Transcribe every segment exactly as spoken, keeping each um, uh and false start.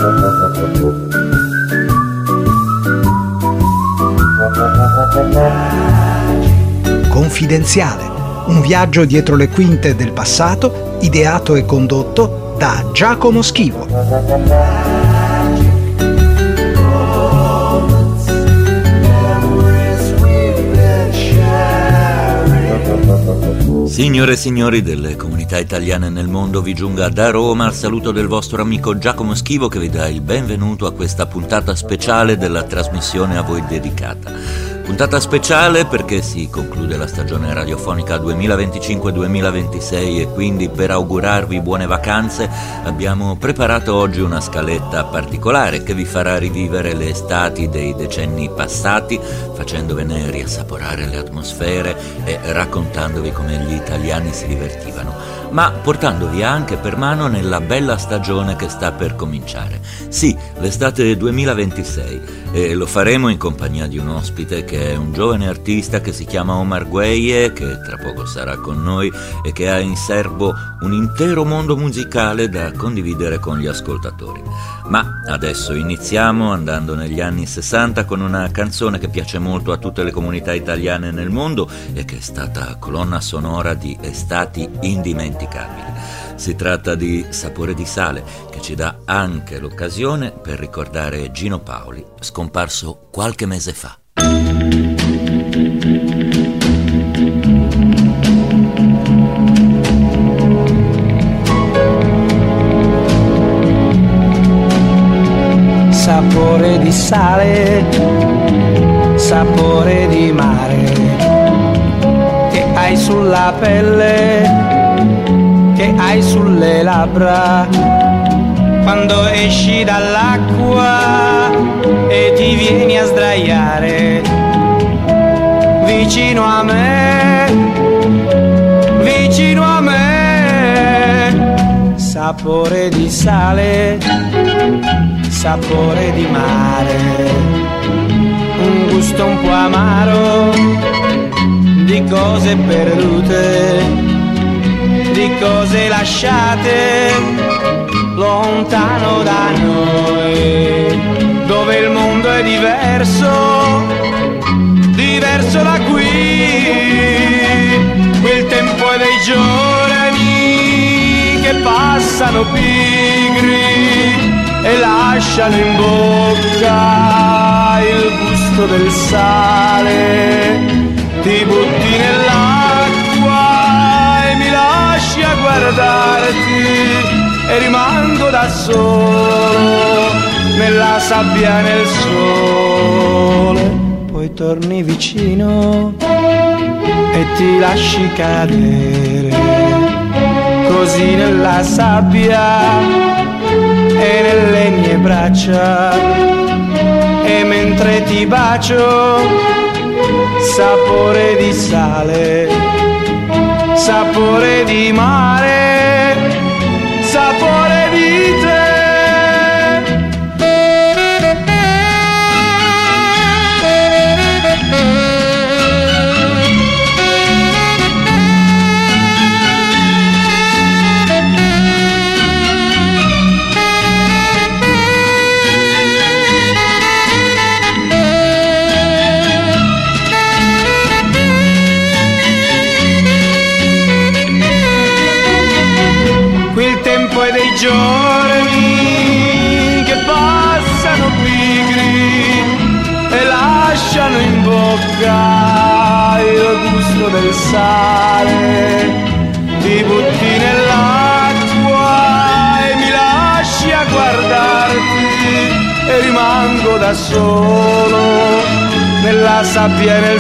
Confidenziale, un viaggio dietro le quinte del passato, ideato e condotto da Giacomo Schivo. Signore e signori delle comunità italiane nel mondo, vi giunga da Roma il saluto del vostro amico Giacomo Schivo, che vi dà il benvenuto a questa puntata speciale della trasmissione a voi dedicata. Puntata speciale perché si conclude la stagione radiofonica duemilaventicinque duemilaventisei e quindi per augurarvi buone vacanze abbiamo preparato oggi una scaletta particolare che vi farà rivivere le estati dei decenni passati, facendovene riassaporare le atmosfere e raccontandovi come gli italiani si divertivano, ma portandovi anche per mano nella bella stagione che sta per cominciare. Sì, l'estate duemilaventisei, e lo faremo in compagnia di un ospite che è un giovane artista che si chiama Omar Gueye, che tra poco sarà con noi e che ha in serbo un intero mondo musicale da condividere con gli ascoltatori. Ma adesso iniziamo andando negli anni sessanta con una canzone che piace molto a tutte le comunità italiane nel mondo e che è stata colonna sonora di estati indimenticabili. Si tratta di Sapore di sale, che ci dà anche l'occasione per ricordare Gino Paoli, scomparso qualche mese fa. Sapore di sale, sapore di mare, che hai sulla pelle, che hai sulle labbra, quando esci dall'acqua e ti vieni a sdraiare vicino a me, vicino a me. Sapore di sale, sapore di mare, un gusto un po' amaro di cose perdute, di cose lasciate lontano da noi, dove il mondo è diverso, diverso da qui. Quel tempo è dei giorni che passano pigri e lasciano in bocca il gusto del sale. Ti butti nell'acqua e mi lasci a guardarti e rimango da solo nella sabbia, nel sole. Poi torni vicino e ti lasci cadere così nella sabbia e nelle mie braccia, e mentre ti bacio, sapore di sale, sapore di mare, sapore di te. Giorni che passano pigri e lasciano in bocca il gusto del sale. Ti butti nell'acqua e mi lasci a guardarti e rimango da solo nella sabbia e nel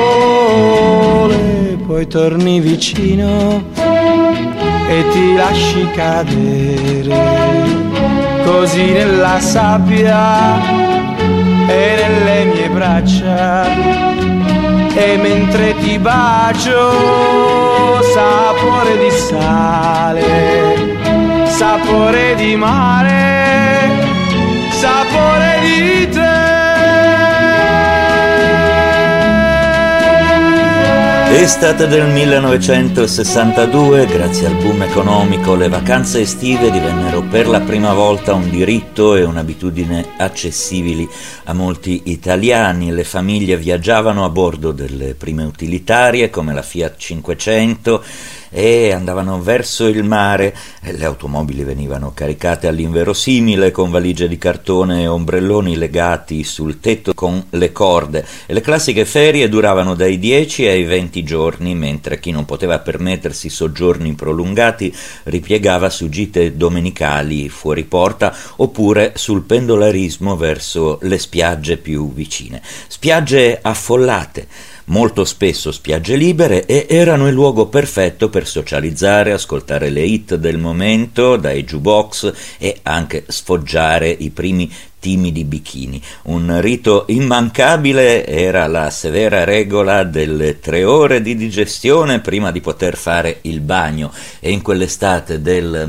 sole. Poi torni vicino e ti lasci cadere così nella sabbia e nelle mie braccia, e mentre ti bacio, sapore di sale, sapore di mare, sapore di te. E Nell'estate del millenovecentosessantadue, grazie al boom economico, le vacanze estive divennero per la prima volta un diritto e un'abitudine accessibili a molti italiani. Le famiglie viaggiavano a bordo delle prime utilitarie come la Fiat cinquecento e andavano verso il mare. Le automobili venivano caricate all'inverosimile con valigie di cartone e ombrelloni legati sul tetto con le corde, e le classiche ferie duravano dai dieci ai venti giorni, mentre chi non poteva permettersi soggiorni prolungati ripiegava su gite domenicali fuori porta oppure sul pendolarismo verso le spiagge più vicine. Spiagge affollate, molto spesso spiagge libere, e erano il luogo perfetto per socializzare, ascoltare le hit del momento dai jukebox e anche sfoggiare i primi timidi bikini. Un rito immancabile era la severa regola delle tre ore di digestione prima di poter fare il bagno, e in quell'estate del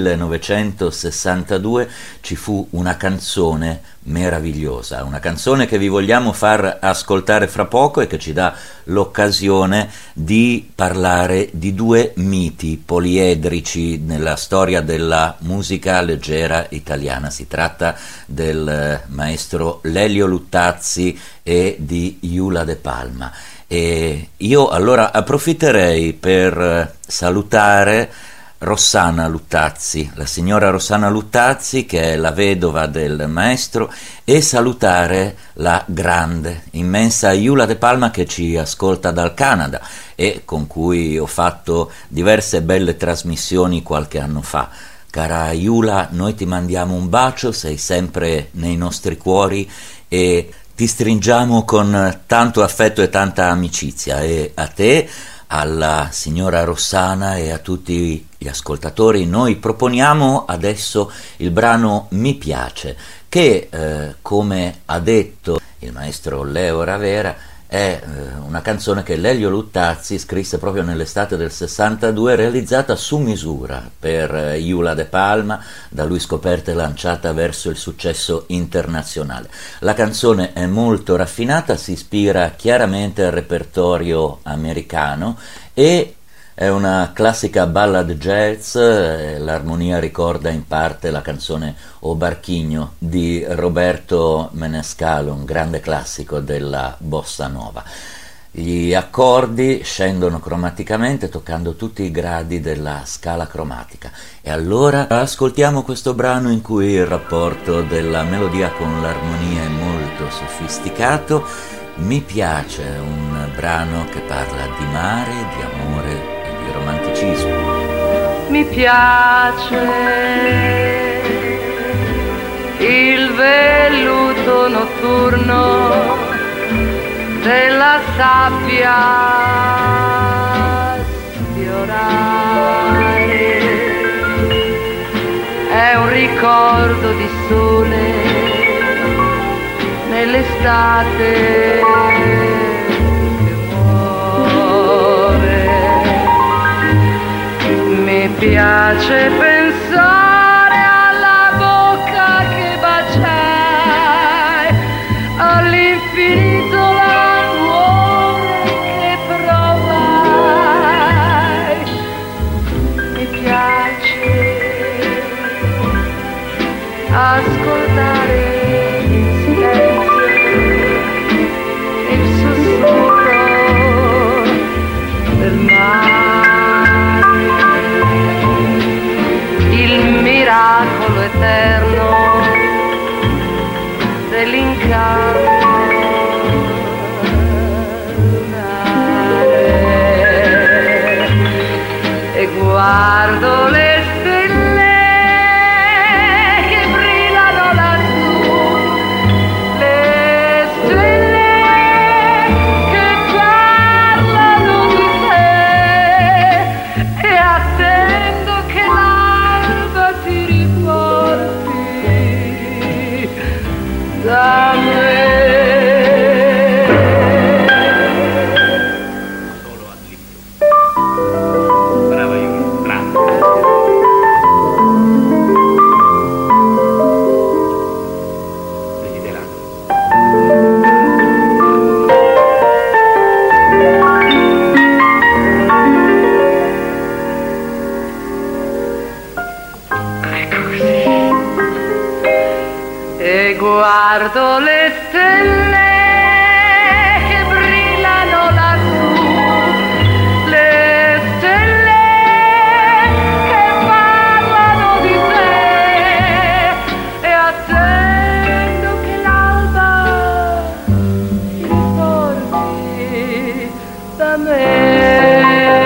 millenovecentosessantadue ci fu una canzone meravigliosa, una canzone che vi vogliamo far ascoltare fra poco e che ci dà l'occasione di parlare di due miti poliedrici nella storia della musica leggera italiana. Si tratta del maestro Lelio Luttazzi e di Eula De Palma, e io allora approfitterei per salutare Rossana Luttazzi, la signora Rossana Luttazzi, che è la vedova del maestro, e salutare la grande, immensa Eula De Palma, che ci ascolta dal Canada e con cui ho fatto diverse belle trasmissioni qualche anno fa. Cara Eula, noi ti mandiamo un bacio, sei sempre nei nostri cuori e ti stringiamo con tanto affetto e tanta amicizia, e a te, alla signora Rossana e a tutti gli ascoltatori noi proponiamo adesso il brano Mi piace, che eh, come ha detto il maestro Leo Ravera è eh, una canzone che Lelio Luttazzi scrisse proprio nell'estate del sessantadue, realizzata su misura per eh, Eula De Palma, da lui scoperta e lanciata verso il successo internazionale. La canzone è molto raffinata, si ispira chiaramente al repertorio americano e è una classica ballad jazz. L'armonia ricorda in parte la canzone O Barchigno di Roberto Menescalo, un grande classico della bossa nova. Gli accordi scendono cromaticamente toccando tutti i gradi della scala cromatica, e allora ascoltiamo questo brano in cui il rapporto della melodia con l'armonia è molto sofisticato. Mi piace, un brano che parla di mare, di amore, di romanticismo. Mi piace il velluto notturno della sabbia sfiorare, è un ricordo di sole nell'estate. Mi piace pensare alla bocca che baciai, all'infinito l'amore che provai. Mi piace ascoltare in silenzio il sussurro del mare, miracolo eterno dell'incarnare, e guardo le stelle che brillano lassù, le stelle che parlano di te, e attendo che l'alba ti riporti da me. Solo a Brava Eula, brava. e guardo le stelle che brillano lassù, le stelle che parlano di te, e attendo che l'alba si ricordi da me.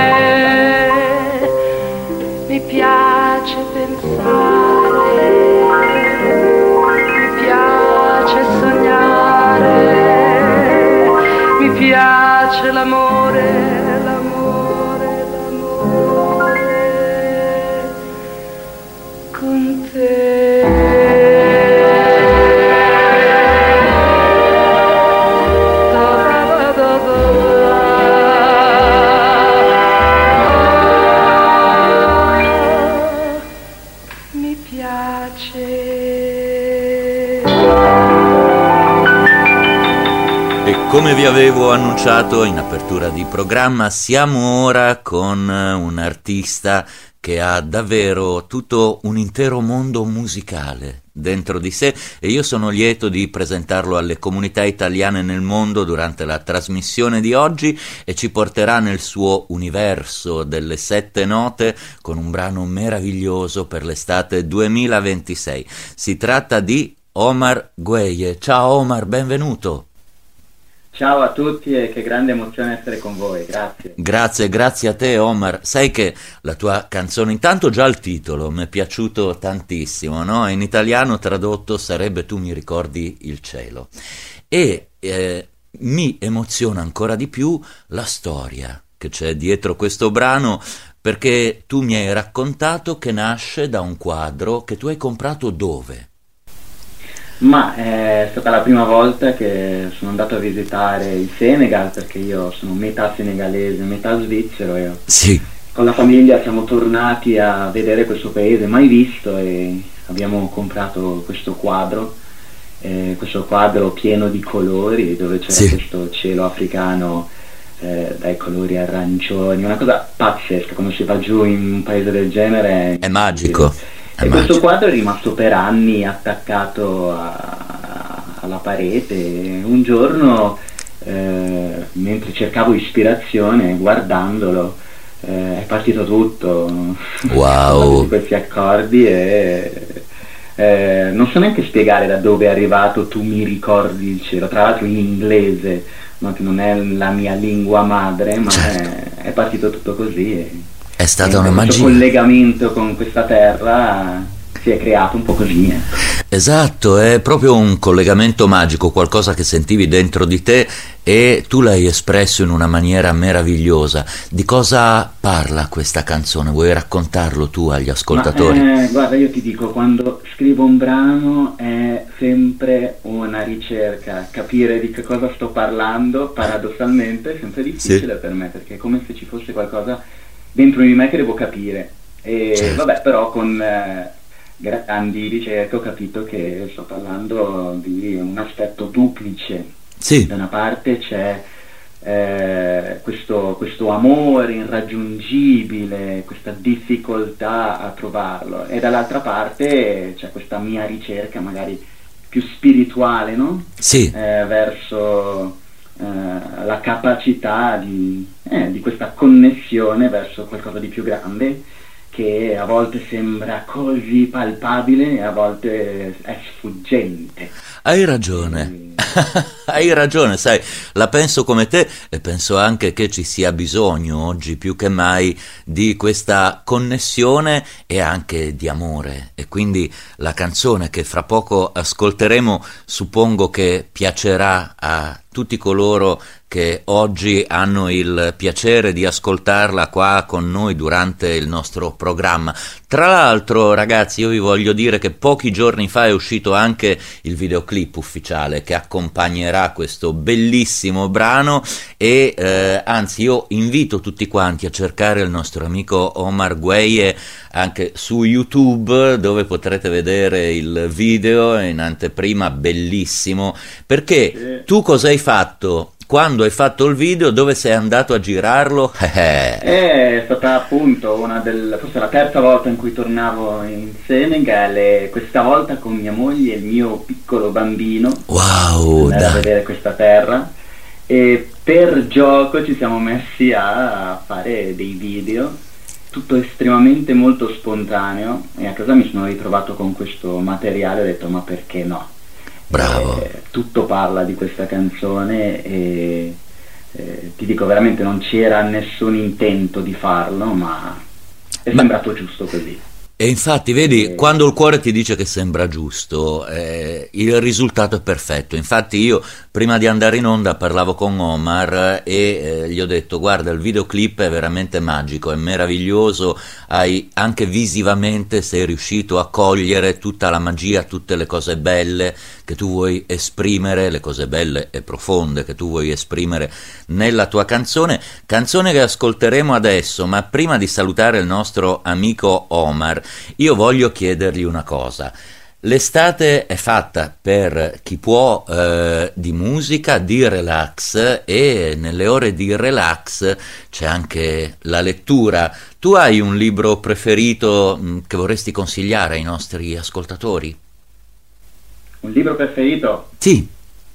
Mi piace pensare, mi piace sognare, mi piace l'amore, l'amore, l'amore con te. Come vi avevo annunciato in apertura di programma, siamo ora con un artista che ha davvero tutto un intero mondo musicale dentro di sé, e io sono lieto di presentarlo alle comunità italiane nel mondo durante la trasmissione di oggi, e ci porterà nel suo universo delle sette note con un brano meraviglioso per l'estate duemilaventisei. Si tratta di Omar Gueye. Ciao Omar, benvenuto. Ciao a tutti e che grande emozione essere con voi, grazie. Grazie, grazie a te Omar. Sai che la tua canzone, intanto già il titolo mi è piaciuto tantissimo, no? In italiano tradotto sarebbe Tu mi ricordi il cielo. E eh, mi emoziona ancora di più la storia che c'è dietro questo brano, perché tu mi hai raccontato che nasce da un quadro che tu hai comprato dove? Ma è stata la prima volta che sono andato a visitare il Senegal, perché io sono metà senegalese, metà svizzero, e sì. Con la famiglia siamo tornati a vedere questo paese mai visto e abbiamo comprato questo quadro, eh, questo quadro pieno di colori, dove c'era sì. questo cielo africano eh, dai colori arancioni, una cosa pazzesca. Quando si va giù in un paese del genere è magico. E Immagino. Questo quadro è rimasto per anni attaccato a, alla parete. Un giorno, eh, mentre cercavo ispirazione, guardandolo, eh, è partito tutto. Wow! Di questi accordi e eh, non so neanche spiegare da dove è arrivato Tu mi ricordi il cielo, tra l'altro in inglese, no, che non è la mia lingua madre, ma certo. è, è partito tutto così. E, È stata una magia. magia. Questo collegamento con questa terra si è creato un po' così. Eh. Esatto, è proprio un collegamento magico, qualcosa che sentivi dentro di te e tu l'hai espresso in una maniera meravigliosa. Di cosa parla questa canzone? Vuoi raccontarlo tu agli ascoltatori? Ma, eh, guarda, io ti dico, quando scrivo un brano è sempre una ricerca, capire di che cosa sto parlando, paradossalmente è sempre difficile sì. per me, perché è come se ci fosse qualcosa dentro di me che devo capire. E certo. vabbè, però con eh, grandi ricerche ho capito che sto parlando di un aspetto duplice. Sì. Da una parte c'è eh, questo, questo amore irraggiungibile, questa difficoltà a trovarlo, e dall'altra parte c'è questa mia ricerca magari più spirituale, no? Sì. Eh, verso eh, la capacità di, eh, di questa connessione verso qualcosa di più grande, che a volte sembra così palpabile e a volte è sfuggente. Hai ragione, hai ragione, sai, la penso come te e penso anche che ci sia bisogno oggi più che mai di questa connessione e anche di amore, e quindi la canzone che fra poco ascolteremo suppongo che piacerà a tutti coloro che oggi hanno il piacere di ascoltarla qua con noi durante il nostro programma. Tra l'altro, ragazzi, io vi voglio dire che pochi giorni fa è uscito anche il videoclip ufficiale che accompagnerà questo bellissimo brano e eh, anzi io invito tutti quanti a cercare il nostro amico Omar Gueye anche su YouTube, dove potrete vedere il video in anteprima, bellissimo, perché tu cosa hai fatto quando hai fatto il video, dove sei andato a girarlo? È stata appunto una del, forse la terza volta in cui tornavo in Senegal, e questa volta con mia moglie e il mio piccolo bambino. Wow, a vedere questa terra, e per gioco ci siamo messi a fare dei video, tutto estremamente molto spontaneo, e a casa mi sono ritrovato con questo materiale e ho detto ma perché no? Bravo. Eh, tutto parla di questa canzone e eh, ti dico veramente non c'era nessun intento di farlo, ma è ma... sembrato giusto così. E infatti vedi, quando il cuore ti dice che sembra giusto, eh, il risultato è perfetto. Infatti io prima di andare in onda parlavo con Omar e eh, gli ho detto guarda, il videoclip è veramente magico, è meraviglioso, hai anche visivamente sei riuscito a cogliere tutta la magia, tutte le cose belle che tu vuoi esprimere, le cose belle e profonde che tu vuoi esprimere nella tua canzone, canzone che ascolteremo adesso. Ma prima di salutare il nostro amico Omar, io voglio chiedergli una cosa. L'estate è fatta per chi può eh, di musica, di relax, e nelle ore di relax c'è anche la lettura. Tu hai un libro preferito mh, che vorresti consigliare ai nostri ascoltatori? Un libro preferito? Sì.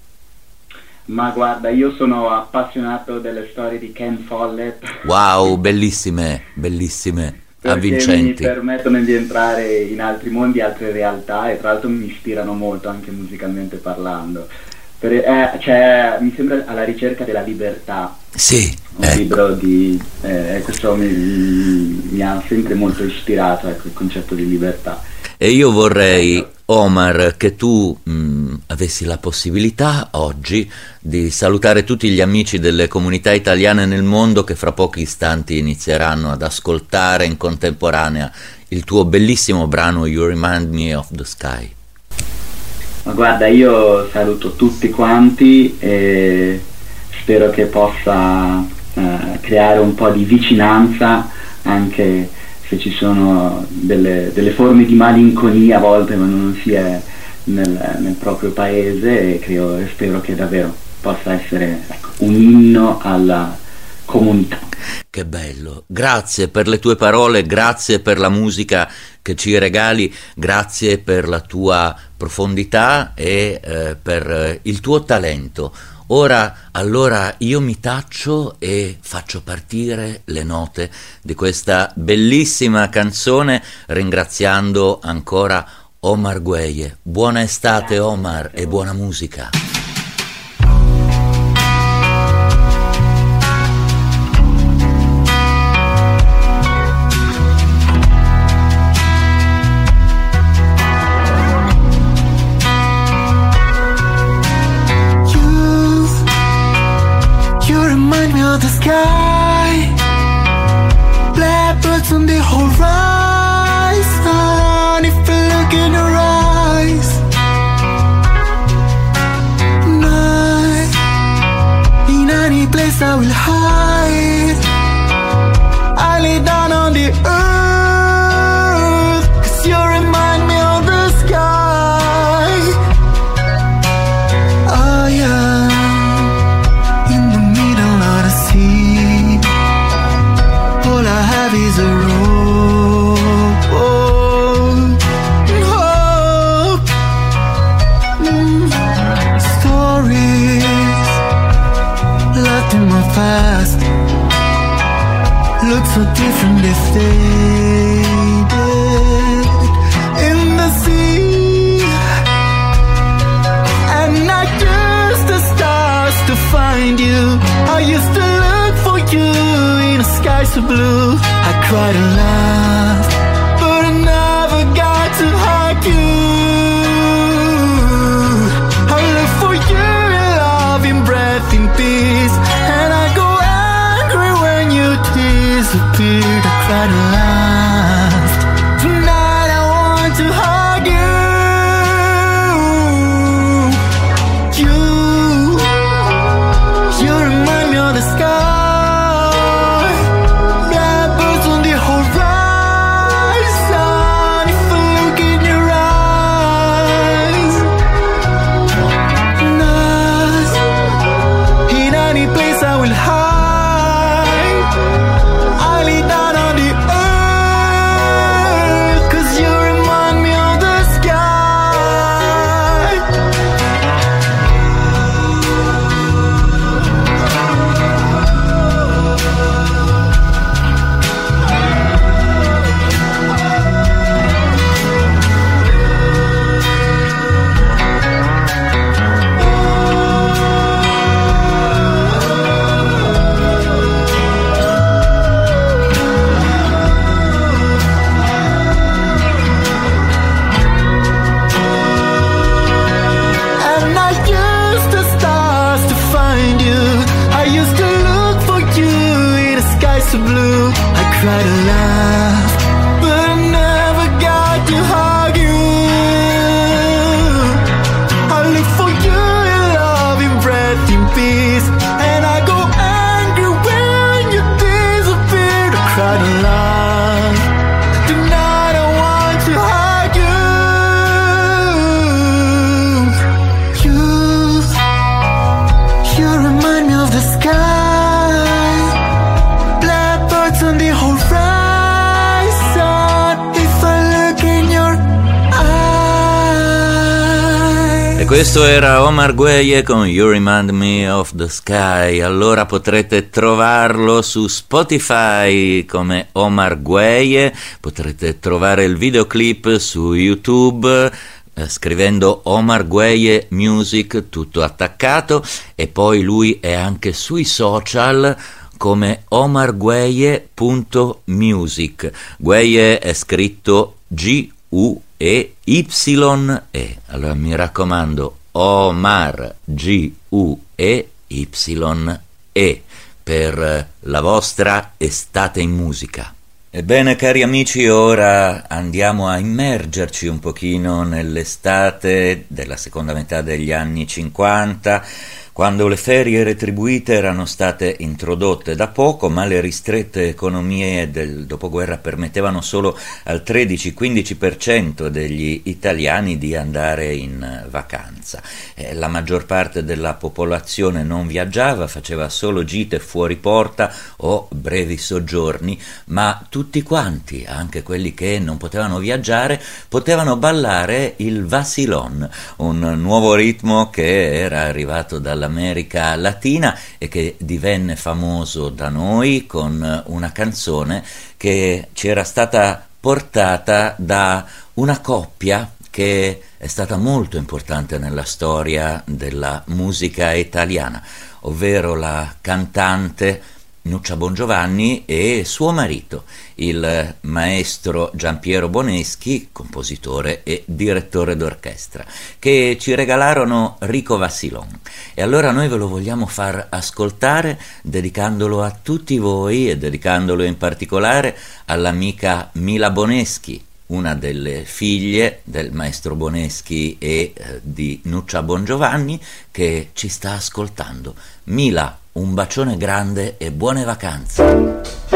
Ma guarda, io sono appassionato delle storie di Ken Follett. Wow, bellissime, bellissime. Perché avvincenti. Mi permettono di entrare in altri mondi, altre realtà, e tra l'altro mi ispirano molto anche musicalmente parlando. Per, eh, cioè, mi sembra alla ricerca della libertà. Sì, un ecco. libro di eh, questo mi, mi ha sempre molto ispirato, ecco, il concetto di libertà. E io vorrei, Omar, che tu mh, avessi la possibilità oggi di salutare tutti gli amici delle comunità italiane nel mondo che fra pochi istanti inizieranno ad ascoltare in contemporanea il tuo bellissimo brano You Remind Me of the Sky. Ma guarda, io saluto tutti quanti e spero che possa eh, creare un po' di vicinanza, anche se ci sono delle, delle forme di malinconia a volte quando non si è nel, nel proprio paese, e, credo, e spero che davvero possa essere, ecco, un inno alla comunità. Che bello, grazie per le tue parole, grazie per la musica che ci regali, grazie per la tua profondità e eh, per il tuo talento. Ora, allora, io mi taccio e faccio partire le note di questa bellissima canzone, ringraziando ancora Omar Gueye. Buona estate, Omar, e buona musica. The sky, blackbirds on the horizon. If you look in your eyes, night, in any place I will hide. I lay down on the earth, 'cause you remind me of the sky. Oh yeah. All I have is a rope, hope, mm. Stories left in my past look so different, they faded in the sea, and I used the stars to find you. I used to look for you in a sky so blue. I cried and laughed, but I never got to hug you. I look for you in love, in breath, in peace, and I go angry when you disappeared. I cried and laughed. Tonight I want to hug you. You, you remind me of the sky. Blackbirds on the horizon. Questo era Omar Gueye con You Remind Me of the Sky. Allora potrete trovarlo su Spotify come Omar Gueye, potrete trovare il videoclip su YouTube eh, scrivendo Omar Gueye Music tutto attaccato, e poi lui è anche sui social come omargueye punto music. Gueye è scritto G U E Y E. Allora mi raccomando, Omar G U E Y E per la vostra estate in musica. Ebbene, cari amici, ora andiamo a immergerci un pochino nell'estate della seconda metà degli anni cinquanta, quando le ferie retribuite erano state introdotte da poco, ma le ristrette economie del dopoguerra permettevano solo al tredici-quindici per cento degli italiani di andare in vacanza. Eh, la maggior parte della popolazione non viaggiava, faceva solo gite fuori porta o brevi soggiorni, ma tutti quanti, anche quelli che non potevano viaggiare, potevano ballare il vacilón, un nuovo ritmo che era arrivato dalla America Latina e che divenne famoso da noi con una canzone che ci era stata portata da una coppia che è stata molto importante nella storia della musica italiana, ovvero la cantante Nuccia Bongiovanni e suo marito, il maestro Giampiero Boneschi, compositore e direttore d'orchestra, che ci regalarono Rico Vacilón. E allora noi ve lo vogliamo far ascoltare, dedicandolo a tutti voi e dedicandolo in particolare all'amica Mila Boneschi, una delle figlie del maestro Boneschi e eh, di Nuccia Bongiovanni, che ci sta ascoltando. Mila, un bacione grande e buone vacanze.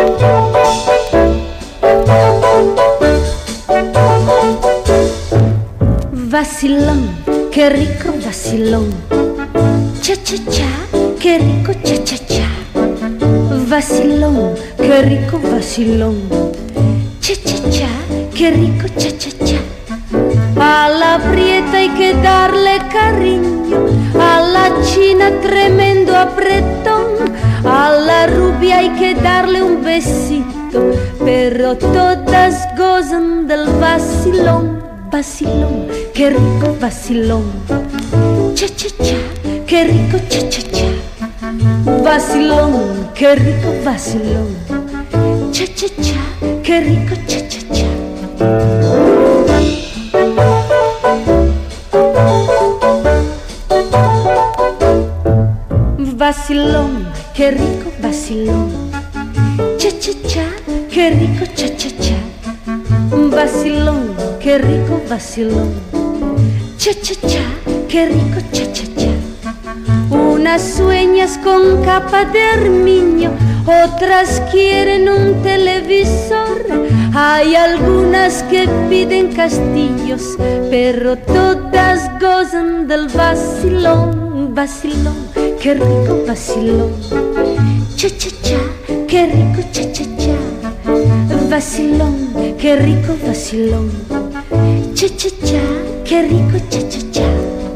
Vacilón, che rico vacilón. Cha cha cha, che rico cha cha cha. Vacilón, che rico vacilón. Cha cha cha, che rico cha cha cha. A la prieta hay que darle cariño, a la china tremendo apretón, a la rubia hay que darle un besito, pero todas gozan del vacilón, vacilón, qué rico vacilón. Cha cha cha, qué rico cha cha cha. Vacilón, qué rico vacilón. Cha cha cha, qué rico cha cha cha. Vacilón, qué rico vacilón. Cha cha cha, qué rico cha cha cha. Vacilón, qué rico vacilón. Cha cha cha, qué rico cha cha cha. Unas sueñas con capa de armiño, otras quieren un televisor. Hay algunas que piden castillos, pero todas gozan del vacilón, vacilón, qué rico vacilón. Cha cha cha, qué rico cha cha cha. Vacilón, qué rico vacilón. Cha cha cha, qué rico cha cha cha.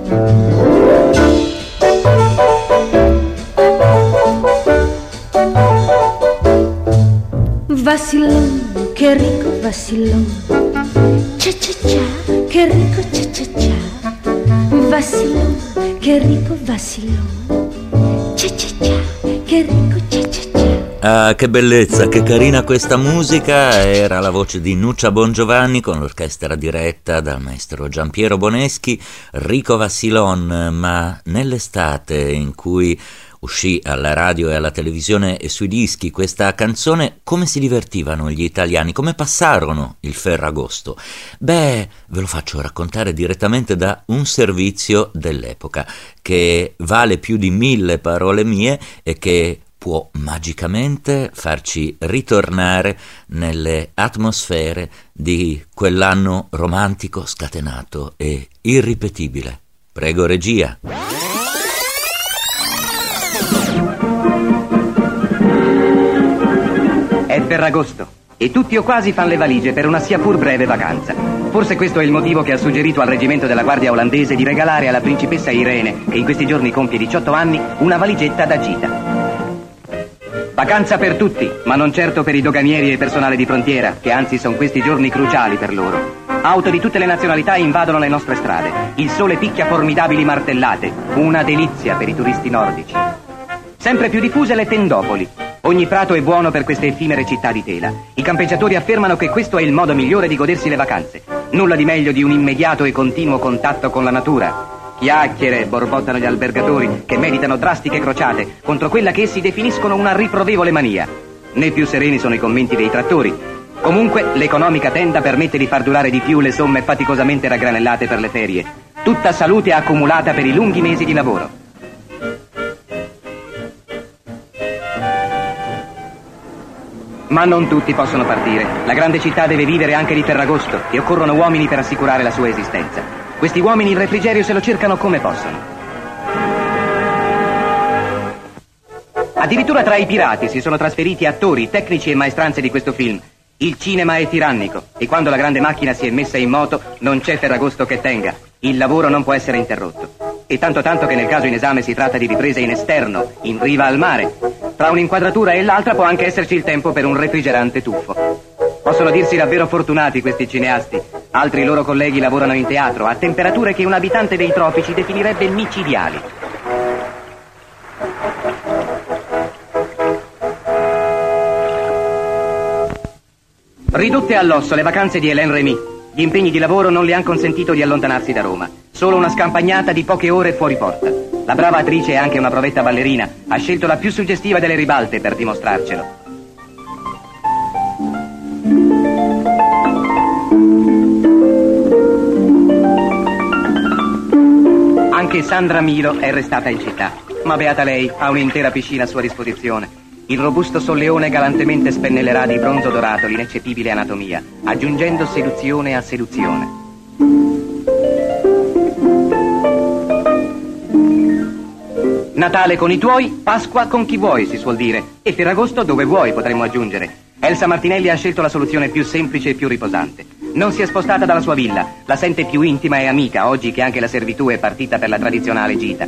Vacilón, qué rico vacilón. Cha cha cha, qué rico cha cha cha. Vacilón, qué rico vacilón. Cha cha cha, qué rico cha cha cha. Ah, che bellezza, che carina questa musica. Era la voce di Nuccia Bongiovanni con l'orchestra diretta dal maestro Giampiero Boneschi, Rico Vacilón. Ma nell'estate in cui uscì alla radio e alla televisione e sui dischi questa canzone, come si divertivano gli italiani, come passarono il Ferragosto? Beh, ve lo faccio raccontare direttamente da un servizio dell'epoca che vale più di mille parole mie e che può magicamente farci ritornare nelle atmosfere di quell'anno romantico, scatenato e irripetibile. Prego, regia. È Ferragosto, e tutti o quasi fanno le valigie per una sia pur breve vacanza. Forse questo è il motivo che ha suggerito al reggimento della Guardia olandese di regalare alla principessa Irene, che in questi giorni compie diciotto anni, una valigetta da gita. Vacanza per tutti, ma non certo per i doganieri e personale di frontiera, che anzi sono questi giorni cruciali per loro. Auto di tutte le nazionalità invadono le nostre strade. Il sole picchia formidabili martellate, una delizia per i turisti nordici. Sempre più diffuse le tendopoli. Ogni prato è buono per queste effimere città di tela. I campeggiatori affermano che questo è il modo migliore di godersi le vacanze. Nulla di meglio di un immediato e continuo contatto con la natura. Chiacchiere, borbottano gli albergatori, che meditano drastiche crociate contro quella che essi definiscono una riprovevole mania. Né più sereni sono i commenti dei trattori. Comunque, l'economica tenda permette di far durare di più le somme faticosamente raggranellate per le ferie. Tutta salute accumulata per i lunghi mesi di lavoro. Ma non tutti possono partire. La grande città deve vivere anche di Ferragosto e occorrono uomini per assicurare la sua esistenza. Questi uomini il refrigerio se lo cercano come possono. Addirittura tra i pirati si sono trasferiti attori, tecnici e maestranze di questo film. Il cinema è tirannico e quando la grande macchina si è messa in moto non c'è Ferragosto che tenga. Il lavoro non può essere interrotto. E tanto tanto che nel caso in esame si tratta di riprese in esterno, in riva al mare. Tra un'inquadratura e l'altra può anche esserci il tempo per un refrigerante tuffo. Possono dirsi davvero fortunati questi cineasti. Altri loro colleghi lavorano in teatro a temperature che un abitante dei tropici definirebbe micidiali. Ridotte all'osso le vacanze di Hélène Rémy. Gli impegni di lavoro non le hanno consentito di allontanarsi da Roma. Solo una scampagnata di poche ore fuori porta. La brava attrice e anche una provetta ballerina ha scelto la più suggestiva delle ribalte per dimostrarcelo. Anche Sandra Milo è restata in città, ma beata lei, ha un'intera piscina a sua disposizione. Il robusto solleone galantemente spennellerà di bronzo dorato l'ineccepibile anatomia, aggiungendo seduzione a seduzione. Natale con i tuoi, Pasqua con chi vuoi, si suol dire, e Ferragosto dove vuoi, potremmo aggiungere. Elsa Martinelli ha scelto la soluzione più semplice e più riposante. Non si è spostata dalla sua villa, la sente più intima e amica oggi che anche la servitù è partita per la tradizionale gita.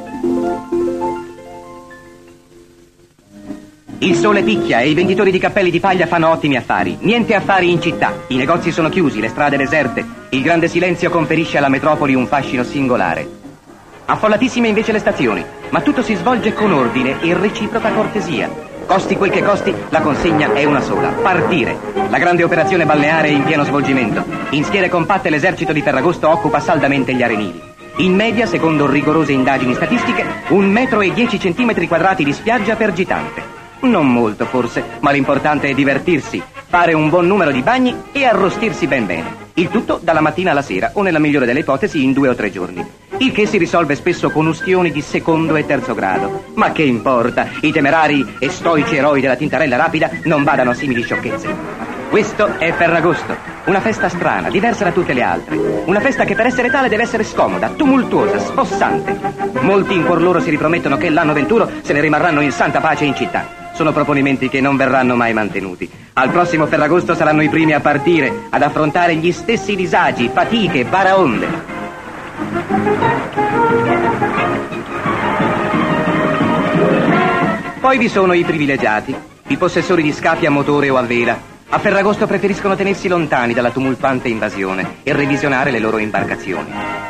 Il sole picchia e i venditori di cappelli di paglia fanno ottimi affari. Niente affari in città, i negozi sono chiusi, le strade deserte. Il grande silenzio conferisce alla metropoli un fascino singolare. Affollatissime invece le stazioni, ma tutto si svolge con ordine e reciproca cortesia. Costi quel che costi, la consegna è una sola: partire. La grande operazione balneare è in pieno svolgimento. In schiere compatte l'esercito di Ferragosto occupa saldamente gli arenili. In media, secondo rigorose indagini statistiche, un metro e dieci centimetri quadrati di spiaggia per gitante. Non molto forse, ma l'importante è divertirsi, fare un buon numero di bagni e arrostirsi ben bene. Il tutto dalla mattina alla sera o nella migliore delle ipotesi in due o tre giorni. Il che si risolve spesso con ustioni di secondo e terzo grado. Ma che importa, i temerari e stoici eroi della tintarella rapida non badano a simili sciocchezze. Questo è Ferragosto, una festa strana, diversa da tutte le altre. Una festa che per essere tale deve essere scomoda, tumultuosa, spossante. Molti in cuor loro si ripromettono che l'anno venturo se ne rimarranno in santa pace in città. Sono proponimenti che non verranno mai mantenuti. Al prossimo Ferragosto saranno i primi a partire, ad affrontare gli stessi disagi, fatiche, baraonde. Poi vi sono i privilegiati, i possessori di scafi a motore o a vela. A Ferragosto preferiscono tenersi lontani dalla tumultuante invasione e revisionare le loro imbarcazioni.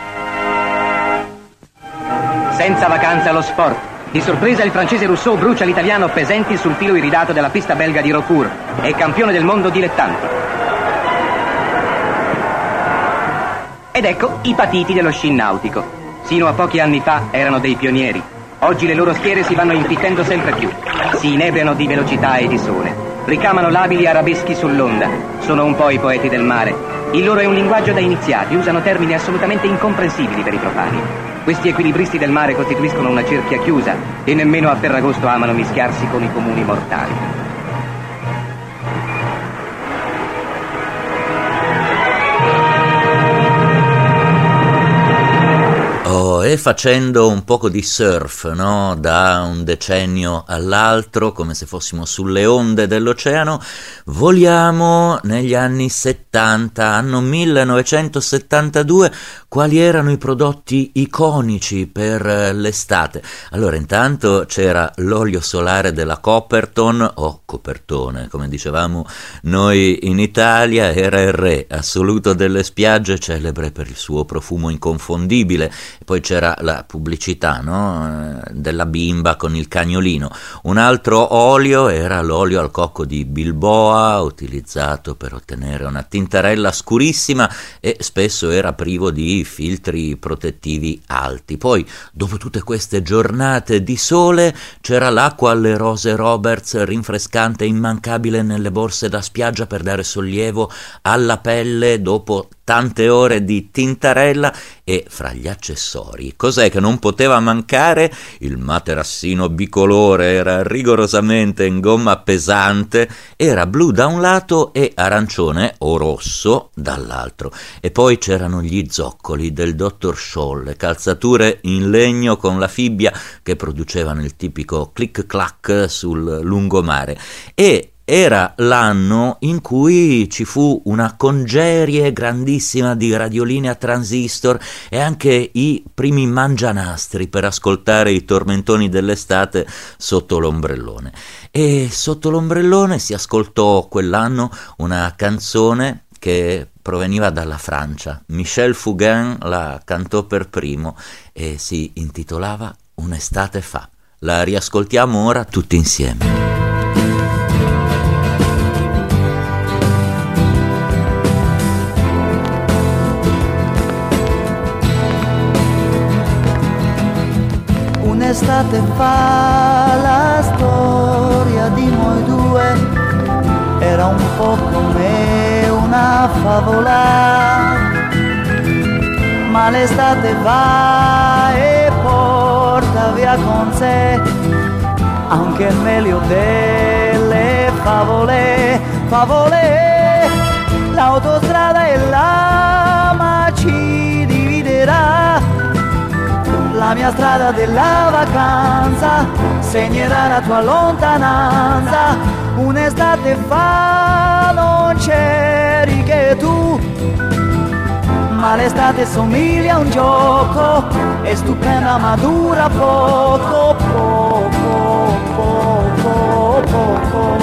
Senza vacanza allo sport. Di sorpresa il francese Rousseau brucia l'italiano Pesenti sul filo iridato della pista belga di Rocourt. È campione del mondo dilettanti. Ed ecco i patiti dello sci nautico. Sino a pochi anni fa erano dei pionieri. Oggi le loro schiere si vanno infittendo sempre più. Si inebriano di velocità e di sole. Ricamano labili arabeschi sull'onda. Sono un po' i poeti del mare. Il loro è un linguaggio da iniziati, usano termini assolutamente incomprensibili per i profani. Questi equilibristi del mare costituiscono una cerchia chiusa e nemmeno a Ferragosto amano mischiarsi con i comuni mortali. Oh, e facendo un poco di surf, no? Da un decennio all'altro, come se fossimo sulle onde dell'oceano, voliamo negli anni settanta, anno millenovecentosettantadue. Quali erano i prodotti iconici per l'estate? Allora, intanto c'era l'olio solare della Copperton, o Copertone, come dicevamo noi in Italia. Era il re assoluto delle spiagge, celebre per il suo profumo inconfondibile. E poi c'era la pubblicità, no? Della bimba con il cagnolino. Un altro olio era l'olio al cocco di Bilboa, utilizzato per ottenere una tintarella scurissima e spesso era privo di filtri protettivi alti. Poi, dopo tutte queste giornate di sole, c'era l'acqua alle rose Roberts, rinfrescante e immancabile nelle borse da spiaggia per dare sollievo alla pelle dopo tante ore di tintarella. E fra gli accessori, cos'è che non poteva mancare? Il materassino bicolore, era rigorosamente in gomma pesante, era blu da un lato e arancione o rosso dall'altro. E poi c'erano gli zoccoli del dottor Scholl, le calzature in legno con la fibbia che producevano il tipico clic clac sul lungomare. E era l'anno in cui ci fu una congerie grandissima di radioline a transistor e anche i primi mangianastri per ascoltare i tormentoni dell'estate sotto l'ombrellone. E sotto l'ombrellone si ascoltò quell'anno una canzone che proveniva dalla Francia. Michel Fugain la cantò per primo e si intitolava Un'estate fa. La riascoltiamo ora tutti insieme. Un'estate fa la storia di noi due era un po' come una favola, ma l'estate va e porta via con sé anche il meglio delle favole. Favole, l'autostrada e l'ama ci dividerà, la mia strada della vacanza segnerà la tua lontananza. Un'estate fa non c'eri che tu, ma l'estate somiglia a un gioco, è stupenda ma dura poco, poco, poco, poco.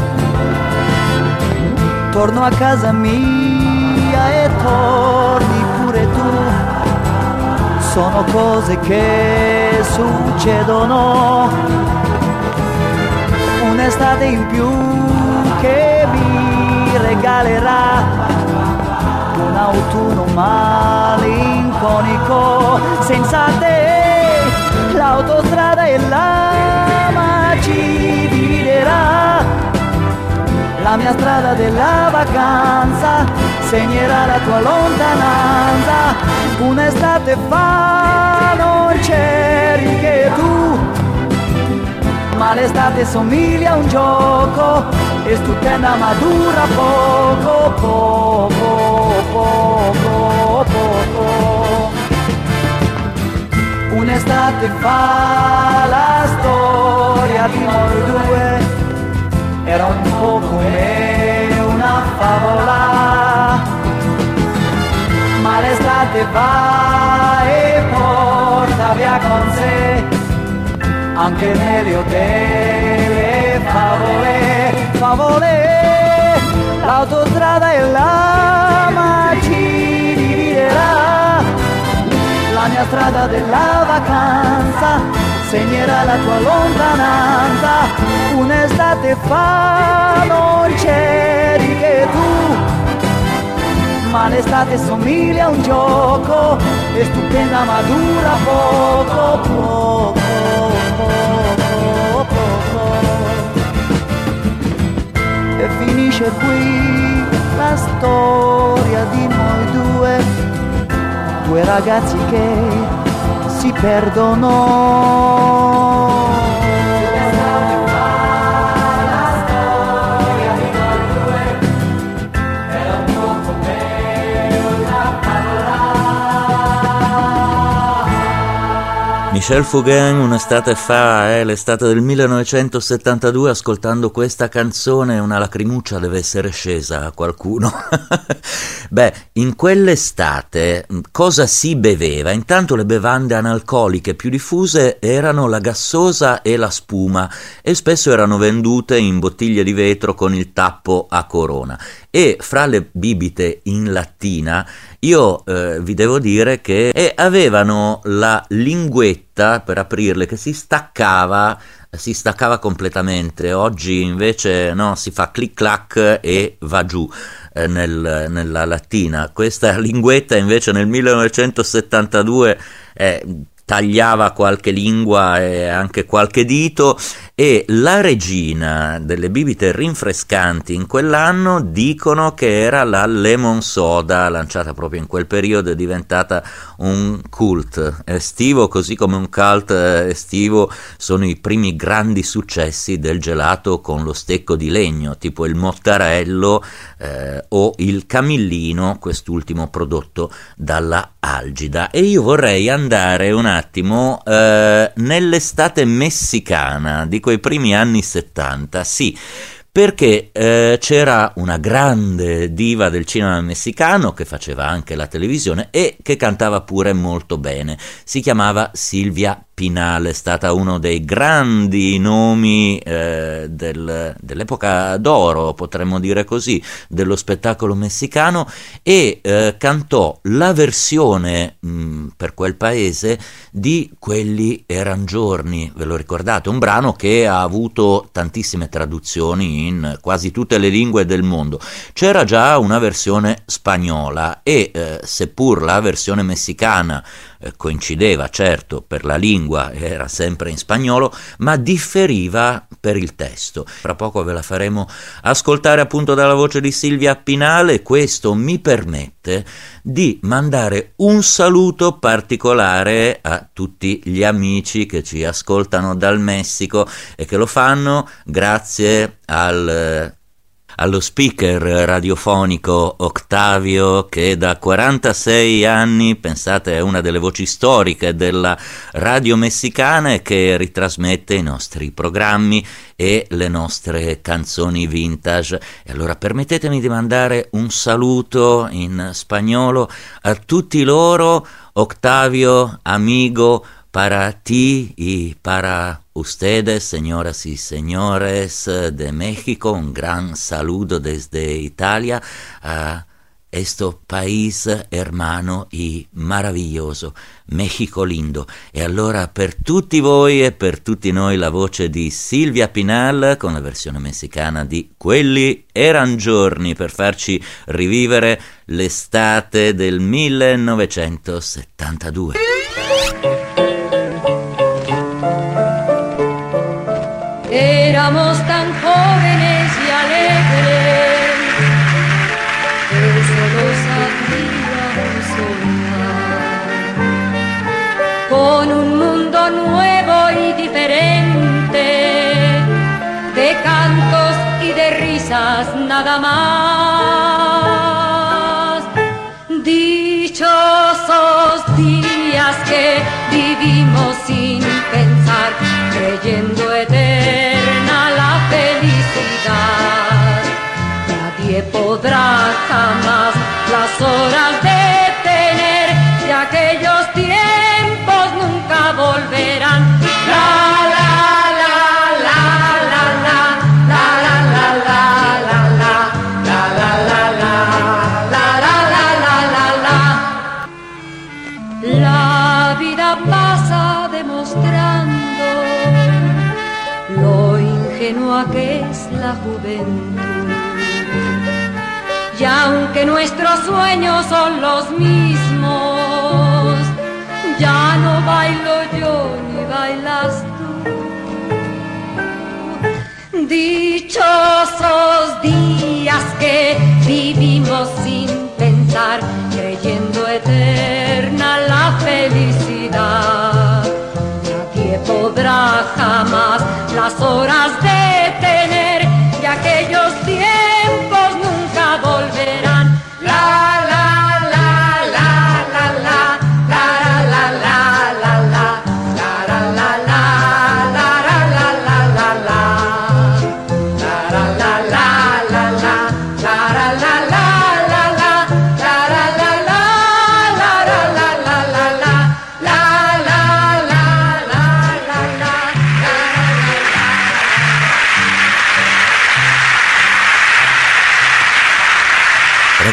Torno a casa mia e torni pure tu, sono cose che succedono. Un'estate in più che mi regalerà un autunno malinconico. Senza te l'autostrada e l'ama ci dividerà, la mia strada della vacanza segnerà la tua lontananza. Un'estate fa non c'eri che tu, ma l'estate somiglia a un gioco, è stupenda ma dura poco, poco, poco, poco. Un'estate fa la storia di noi due era un po' come una favola, ma l'estate va e porta via con sé anche il meglio delle favole. Favole, l'autostrada e l'ama ci dividerà, la mia strada della vacanza segnerà la tua lontananza. Un'estate fa non c'eri che tu, ma l'estate somiglia a un gioco, è stupenda ma dura poco, poco, poco, poco. E finisce qui la storia di noi due, due ragazzi che si perdono. Michel Fugain un'estate fa, eh, l'estate del millenovecentosettantadue, ascoltando questa canzone una lacrimuccia deve essere scesa a qualcuno. Beh, in quell'estate cosa si beveva? Intanto le bevande analcoliche più diffuse erano la gassosa e la spuma e spesso erano vendute in bottiglie di vetro con il tappo a corona. E fra le bibite in lattina io eh, vi devo dire che eh, avevano la linguetta per aprirle che si staccava, si staccava completamente. Oggi invece no, si fa clic clac e va giù eh, nel, nella lattina. Questa linguetta invece nel millenovecentosettantadue eh, tagliava qualche lingua e anche qualche dito, e la regina delle bibite rinfrescanti in quell'anno dicono che era la lemon soda, lanciata proprio in quel periodo, è diventata un cult estivo, così come un cult estivo sono i primi grandi successi del gelato con lo stecco di legno, tipo il Mottarello eh, o il Camillino, quest'ultimo prodotto dalla Algida. E io vorrei andare un attimo eh, nell'estate messicana di quei primi anni settanta, sì, perché eh, c'era una grande diva del cinema messicano che faceva anche la televisione e che cantava pure molto bene. Si chiamava Silvia Pinal, è stata uno dei grandi nomi eh, del, dell'epoca d'oro, potremmo dire così, dello spettacolo messicano, e eh, cantò la versione mh, per quel paese di Quelli eran giorni, ve lo ricordate? Un brano che ha avuto tantissime traduzioni in quasi tutte le lingue del mondo. C'era già una versione spagnola e eh, seppur la versione messicana eh, coincideva certo per la lingua, era sempre in spagnolo, ma differiva per il testo. Fra poco ve la faremo ascoltare appunto dalla voce di Silvia Pinal. Questo mi permette di mandare un saluto particolare a tutti gli amici che ci ascoltano dal Messico e che lo fanno grazie al allo speaker radiofonico Octavio, che da quarantasei anni, pensate, è una delle voci storiche della radio messicana e che ritrasmette i nostri programmi e le nostre canzoni vintage. E allora permettetemi di mandare un saluto in spagnolo a tutti loro. Octavio, amigo, para ti y para ustedes, señoras y señores de México, un gran saludo desde Italia a este país hermano y maravilloso, México lindo. E allora per tutti voi e per tutti noi la voce di Silvia Pinal con la versione messicana di Quelli eran giorni, per farci rivivere l'estate del millenovecentosettantadue. Éramos tan jóvenes y alegres que solo sabíamos soñar con un mundo nuevo y diferente, de cantos y de risas nada más. Dichosos días que vivimos sin pensar, creyendo eterna la felicidad. Nadie podrá jamás las horas detener, de aquellos tiempos nunca volverán. La la la la la la la la la la la la la la la la la. La vida pasa demostrando lo ingenua que es la juventud, y aunque nuestros sueños son los mismos, ya no bailo yo ni bailas tú. Dichosos días que vivimos sin pensar, creyendo eterna la felicidad. Nadie podrá jamás las horas detener, y aquellos tiempos nunca volverán. La la la la la la la la la la la la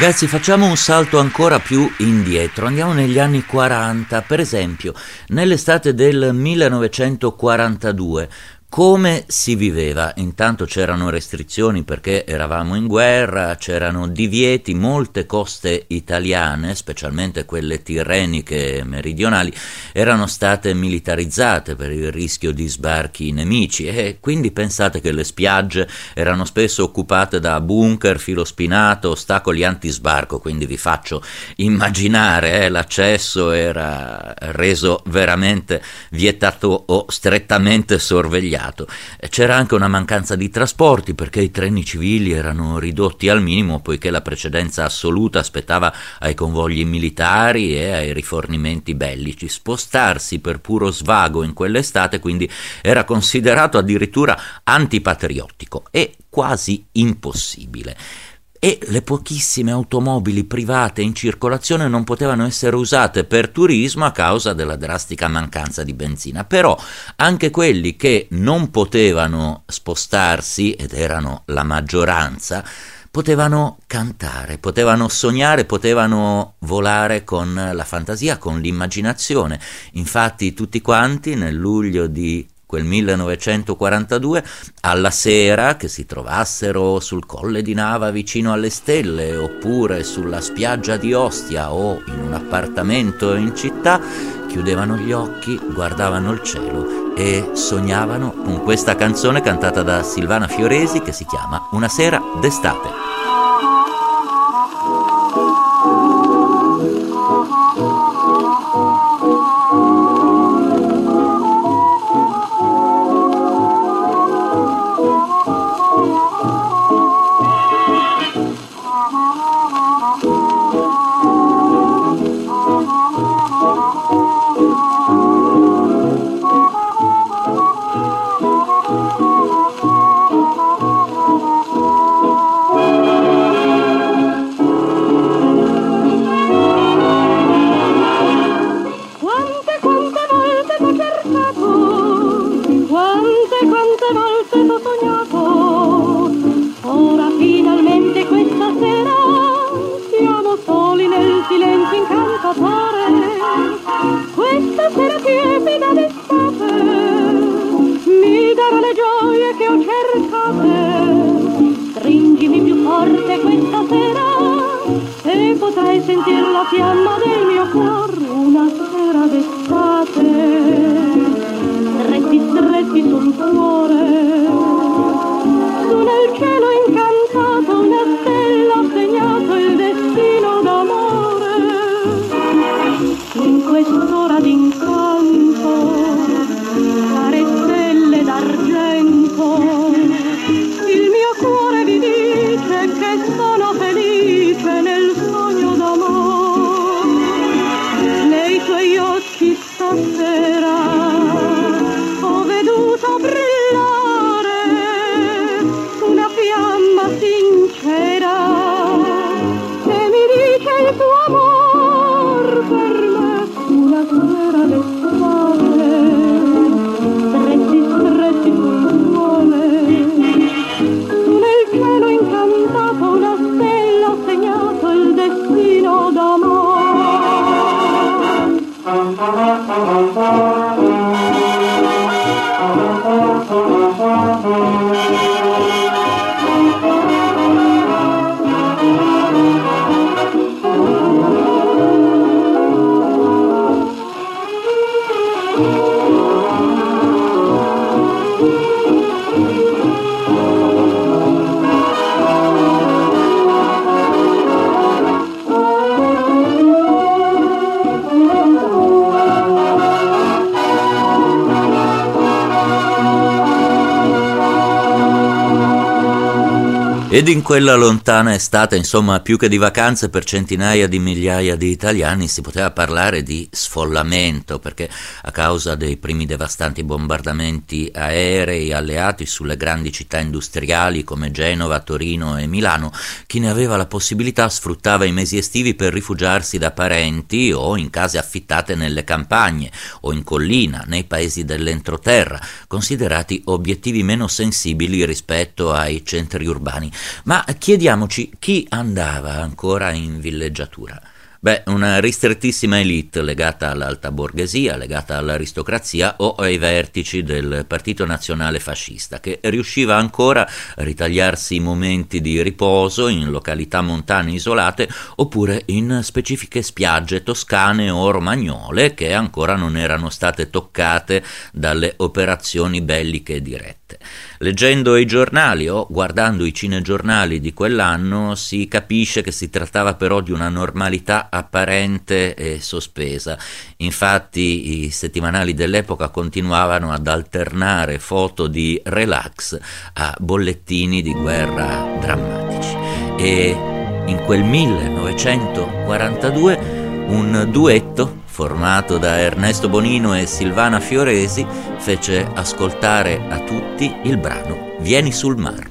Ragazzi, facciamo un salto ancora più indietro, andiamo negli anni quaranta, per esempio, nell'estate del millenovecentoquarantadue. Come si viveva? Intanto c'erano restrizioni perché eravamo in guerra, c'erano divieti, molte coste italiane, specialmente quelle tirreniche meridionali, erano state militarizzate per il rischio di sbarchi nemici e quindi pensate che le spiagge erano spesso occupate da bunker, filo spinato, ostacoli antisbarco, quindi vi faccio immaginare, eh, l'accesso era reso veramente vietato o strettamente sorvegliato. C'era anche una mancanza di trasporti perché i treni civili erano ridotti al minimo poiché la precedenza assoluta spettava ai convogli militari e ai rifornimenti bellici. Spostarsi per puro svago in quell'estate quindi era considerato addirittura antipatriottico e quasi impossibile. E le pochissime automobili private in circolazione non potevano essere usate per turismo a causa della drastica mancanza di benzina. Però anche quelli che non potevano spostarsi, ed erano la maggioranza, potevano cantare, potevano sognare, potevano volare con la fantasia, con l'immaginazione. Infatti tutti quanti nel luglio di quel millenovecentoquarantadue, alla sera, che si trovassero sul Colle di Nava vicino alle Stelle, oppure sulla spiaggia di Ostia o in un appartamento in città, chiudevano gli occhi, guardavano il cielo e sognavano con questa canzone cantata da Silvana Fioresi che si chiama Una sera d'estate. Ed in quella lontana estate, insomma, più che di vacanze per centinaia di migliaia di italiani, si poteva parlare di sfollamento, perché a causa dei primi devastanti bombardamenti aerei alleati sulle grandi città industriali come Genova, Torino e Milano, chi ne aveva la possibilità sfruttava i mesi estivi per rifugiarsi da parenti o in case affittate nelle campagne o in collina, nei paesi dell'entroterra, considerati obiettivi meno sensibili rispetto ai centri urbani. Ma chiediamoci chi andava ancora in villeggiatura. Beh, una ristrettissima elite legata all'alta borghesia, legata all'aristocrazia o ai vertici del Partito Nazionale Fascista, che riusciva ancora a ritagliarsi momenti di riposo in località montane isolate oppure in specifiche spiagge toscane o romagnole che ancora non erano state toccate dalle operazioni belliche dirette. Leggendo i giornali o guardando i cinegiornali di quell'anno si capisce che si trattava però di una normalità apparente e sospesa. Infatti i settimanali dell'epoca continuavano ad alternare foto di relax a bollettini di guerra drammatici. E in quel millenovecentoquarantadue un duetto formato da Ernesto Bonino e Silvana Fioresi fece ascoltare a tutti il brano Vieni sul mar.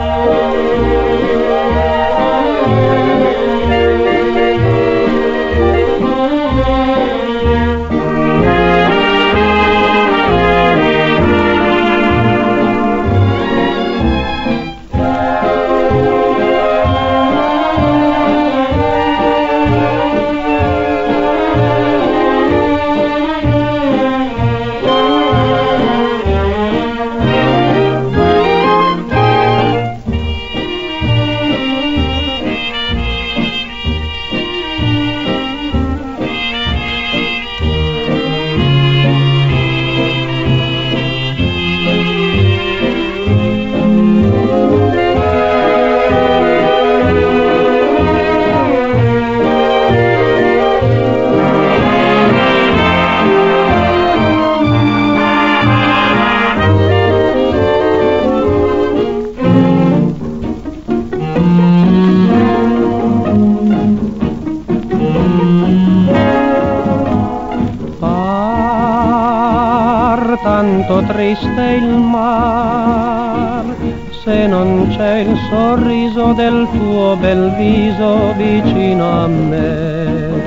Tanto triste il mar, se non c'è il sorriso del tuo bel viso vicino a me.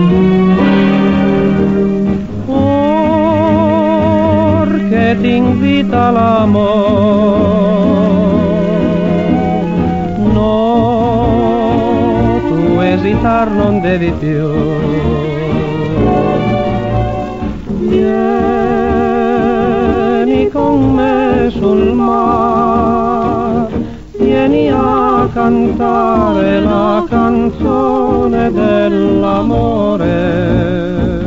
Or che ti invita l'amor, no, tu esitar non devi più. Vieni con me sul mar, vieni a cantare la canzone dell'amore.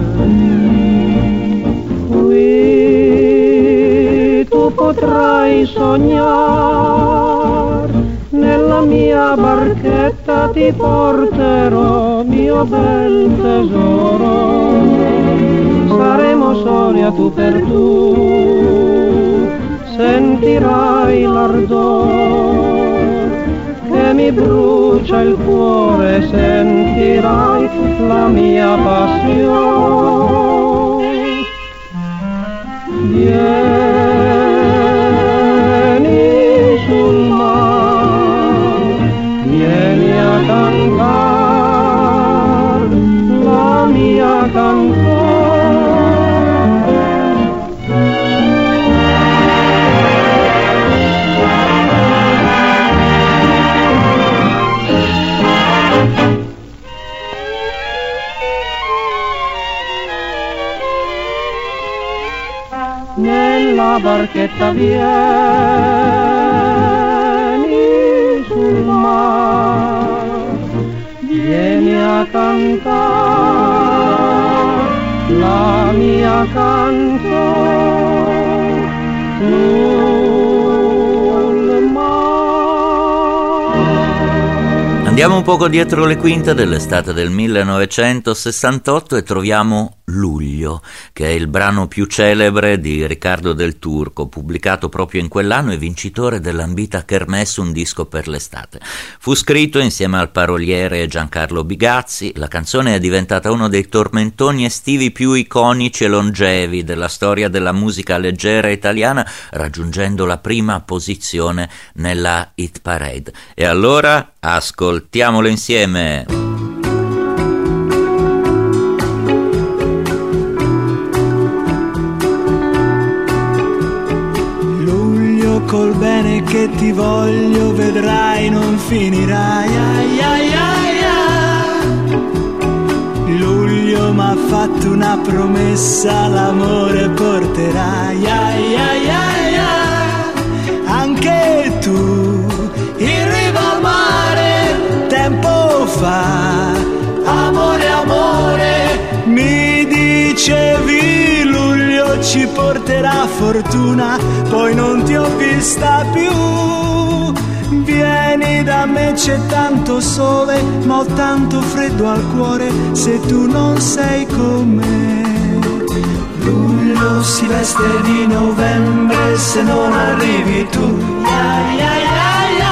Qui tu potrai sognare, nella mia barchetta ti porterò, mio bel tesoro. Saremo soli a tu per tu, sentirai l'ardor che mi brucia il cuore, sentirai la mia passione. Vieni sul mar, vieni a cantare la mia canzone. Nella barchetta vieni sul mar, vieni a cantare la mia canzone sul mar. Andiamo un poco dietro le quinte dell'estate del millenovecentosessantotto e troviamo Luglio, che è il brano più celebre di Riccardo del Turco, pubblicato proprio in quell'anno e vincitore dell'ambita Kermesse Un disco per l'estate. Fu scritto insieme al paroliere Giancarlo Bigazzi. La canzone è diventata uno dei tormentoni estivi più iconici e longevi della storia della musica leggera italiana, raggiungendo la prima posizione nella hit parade. E allora ascoltiamolo insieme. col bene che ti voglio vedrai non finirai. Ai, ai, ai, ai. Luglio m'ha fatto una promessa, l'amore porterai. Ai, ai, ai, ai. Anche tu in riva al mare tempo fa, amore, amore, mi dicevi luglio ci porterà fortuna, poi non ti ho vista più. Vieni da me, c'è tanto sole, ma ho tanto freddo al cuore se tu non sei con me. Luglio si veste di novembre se non arrivi tu. Ai, ai, ai,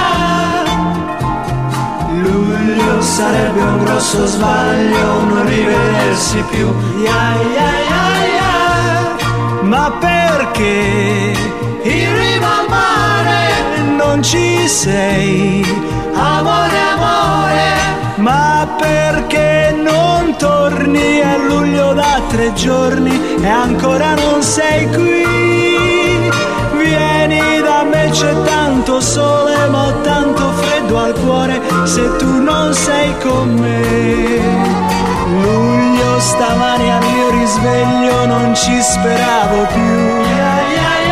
ai. Luglio sarebbe un grosso sbaglio non rivedersi più. Ai, ai, ai, ai. Ma perché in riva al mare non ci sei, amore, amore? Ma perché non torni? È luglio da tre giorni e ancora non sei qui. Vieni da me, c'è tanto sole, ma ho tanto freddo al cuore se tu non sei con me. Luglio stamani al mio risveglio non ci speravo più. Ai, ai,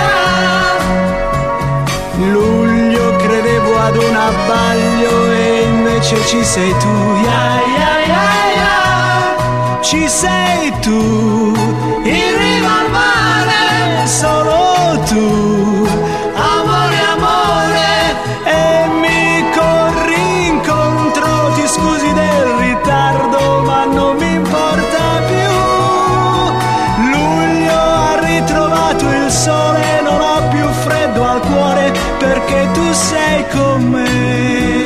ai, ai. Luglio credevo ad un abbaglio e invece ci sei tu. Ai, ai, ai, ai. Ci sei tu in riva al mare, solo tu, amore, amore, e mi corri incontro. Ti scusi del ritardo ma non mi importa più. Luglio ha ritrovato il sole, non ho più freddo al cuore perché tu sei con me.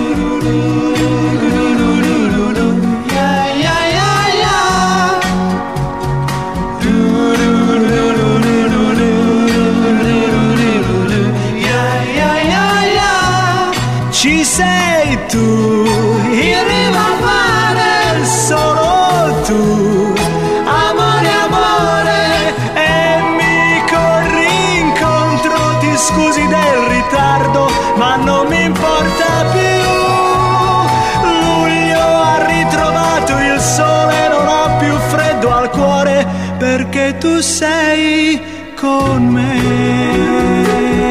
Ci sei tu in riva al mare, solo tu, amore, amore, e mi corri incontro. Ti scusi del ritardo ma non mi importa più. Luglio ha ritrovato il sole, non ho più freddo al cuore perché tu sei con me.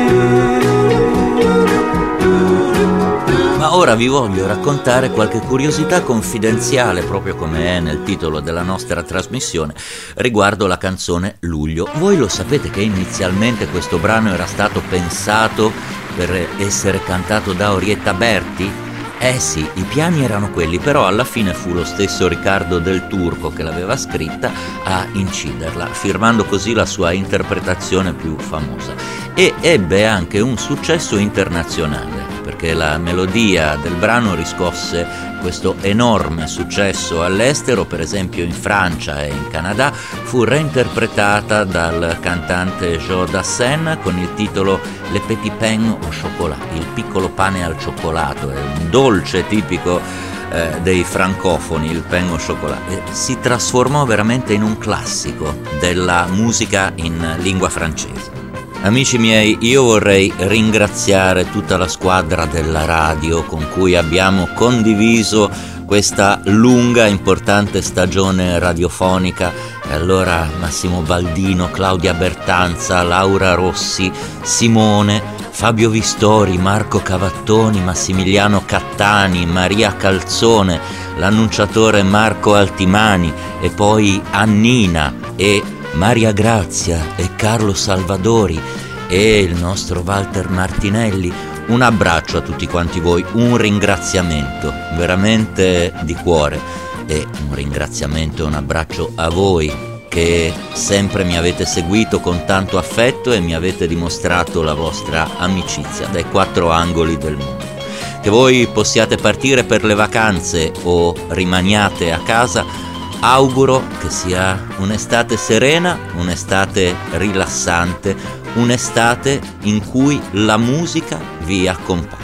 Ma ora vi voglio raccontare qualche curiosità confidenziale, proprio come è nel titolo della nostra trasmissione, riguardo la canzone Luglio. Voi lo sapete che inizialmente questo brano era stato pensato per essere cantato da Orietta Berti? Eh sì, i piani erano quelli, però alla fine fu lo stesso Riccardo Del Turco che l'aveva scritta a inciderla, firmando così la sua interpretazione più famosa. E ebbe anche un successo internazionale, perché la melodia del brano riscosse questo enorme successo all'estero. Per esempio in Francia e in Canada fu reinterpretata dal cantante Joe Dassin con il titolo Le Petit Pain au Chocolat, il piccolo pane al cioccolato, è un dolce tipico eh, dei francofoni, il pain au chocolat. E si trasformò veramente in un classico della musica in lingua francese. Amici miei, io vorrei ringraziare tutta la squadra della radio con cui abbiamo condiviso questa lunga e importante stagione radiofonica. E allora Massimo Baldino, Claudia Bertanza, Laura Rossi, Simone, Fabio Vistori, Marco Cavattoni, Massimiliano Cattani, Maria Calzone, l'annunciatore Marco Altimani e poi Annina e Maria Grazia e Carlo Salvadori e il nostro Walter Martinelli. Un abbraccio a tutti quanti voi, un ringraziamento veramente di cuore e un ringraziamento e un abbraccio a voi che sempre mi avete seguito con tanto affetto e mi avete dimostrato la vostra amicizia dai quattro angoli del mondo. Che voi possiate partire per le vacanze o rimaniate a casa, auguro che sia un'estate serena, un'estate rilassante, un'estate in cui la musica vi accompagna.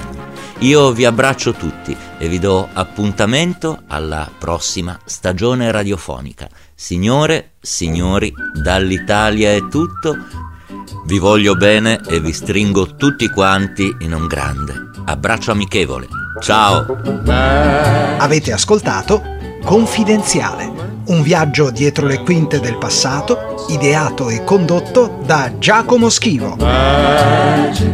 Io vi abbraccio tutti e vi do appuntamento alla prossima stagione radiofonica. Signore, signori, dall'Italia è tutto. Vi voglio bene e vi stringo tutti quanti in un grande abbraccio amichevole. Ciao! Avete ascoltato Confidenziale, un viaggio dietro le quinte del passato, ideato e condotto da Giacomo Schivo. Magic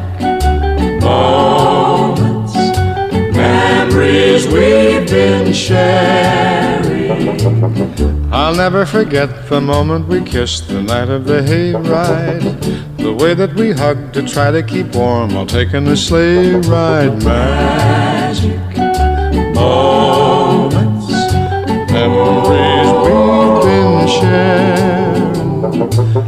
moments, memories we've been sharing. I'll never forget the moment we kissed the night of the hayride. The way that we hugged to try to keep warm while taking a sleigh ride. Magic moments, Memories we've been sharing.